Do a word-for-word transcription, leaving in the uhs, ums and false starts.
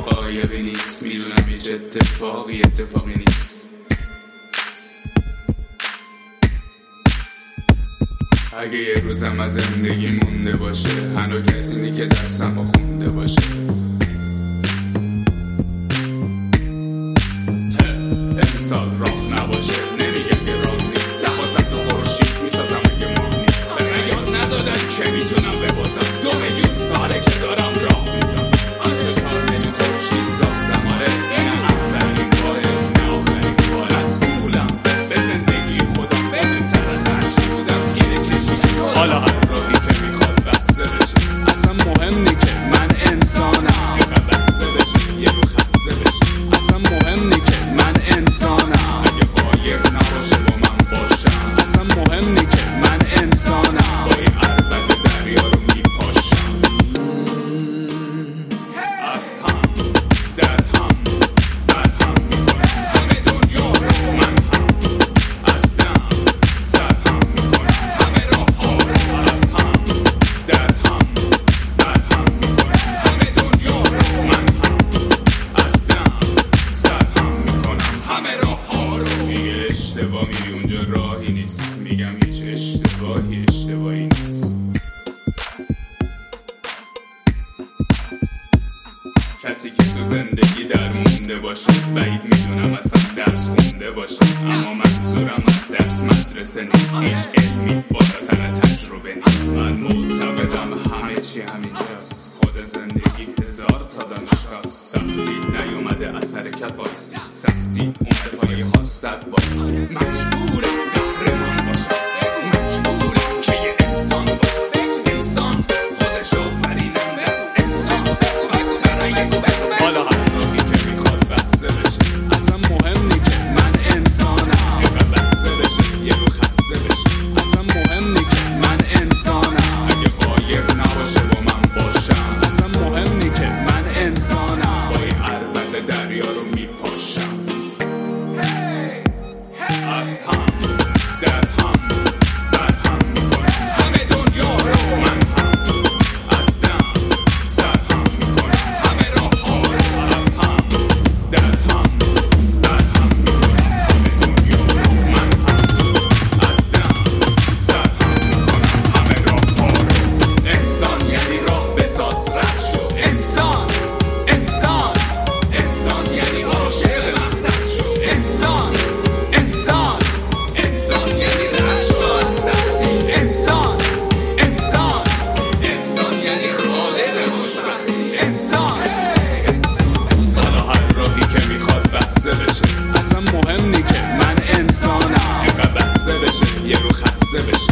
حقایقی نیست، میدونم هیچ اتفاقی اتفاقی نیست. اگه یه روزم از زندگی مونده باشه، هنو کسی نی که درسمو خونده باشه. امسال راه نباشه، نمیگم که راه نیست، نخواستم تو خورشید میسازم اگه ماه نیست. من یاد ندادن که میتونم ببازم، دو میلیون ساله که دارم راه میسازم. عشق چهار میلیون خورشید ساختم، آره این اولین باره نه آخرین باره. مسئولم به زندگی خودم، بهتر از هرچی بودم اینه کشیش شدم. حالا هر راهی که میخواد بسته بشه، اصلا مهم نی که من انسانم. اینقدر بسته بشه یه رو خسته بشه، اصلا مهم نی که من انسانم. اگه قایر نباشه با من باشم، اصلا مهم نی که من انسانم. با این عربت دریا رو میپاشم. از هم در هم در هم میکنم همه دنیا رو، من هم از دم سر هم میکنم همه راه ها رو. از هم در هم در هم میکنم همه دنیا رو، من هم از دم سر هم میکنم همه راه ها رو. میگه اشتباه میری اونجا راهی نیست، میگم هیچ اشتباهی اشتباهی نیست. کسی که تو زندگی در مونده باشه، بعید میدونم اصلا درس خونده باشه. اما منظورم از درس مدرسه نیست، هیچ علمی بالاتر تجربه نیست. من معتقدم همه چی همینجاست، خود زندگی هزار تا دانشگاست. سختی نیومده از حرکت وایسی، سختی اومده پای خواستت وایسی. مجبورم قهرمان باشم، مجبورم که یه انسان باشم. انسان خودش آفرینه از انسان، فکر یک و حالا هر راهی که میخواد بسته بشه، اصلا مهم نی که من انسانم. اینقدر بسته بشه یه رو خسته بشه، اصلا مهم نی که من انسانم. اگه قایر نباشه با من باشم، اصلا مهم نی که من انسانم. با این عربت دریا رو میپاشم. از هم در هم در هم میکنم همه دنیا رو، من هم از دم سر هم میکنم همه راه ها رو. از هم در هم در هم میکنم همه دنیا رو، من هم از دم سر هم میکنم همه راه ها رو. انسان یعنی راه بساز رد شو، انسان انسان انسان یعنی عاشق مقصد شو. انسان انسان انسان یعنی رد شو از سختی. انسان انسان انسان یعنی خالق خوشبختی. انسان حالا هر راهی که میخواد بسته بشه، اصلا مهم نی که من انسانم. اینقدر بسته بشه یه رو خسته بشه،